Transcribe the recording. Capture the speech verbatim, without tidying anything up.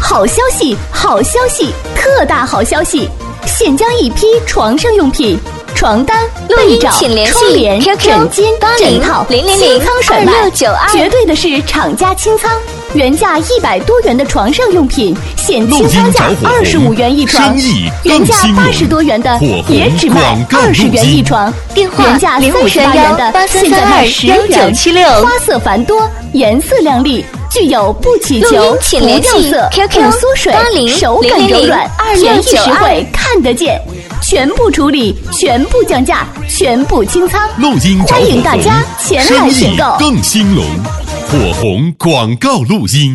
好消息，好消息，特大好消息！现将一批床上用品。床单、被罩、窗帘、枕巾、枕套清仓甩卖，绝对的是厂家清仓，原价一百多元的床上用品，现清仓价二十五元一床，原价八十多元的也只卖二十元一床，原价三十八元的现在卖十元，花色繁多，颜色亮丽。具有不起球、不掉色、不缩水、手感柔软、便宜实惠、看得见，全部处理，全部降价，全部清仓。欢迎大家前来选购。 更兴隆，火红广告录音。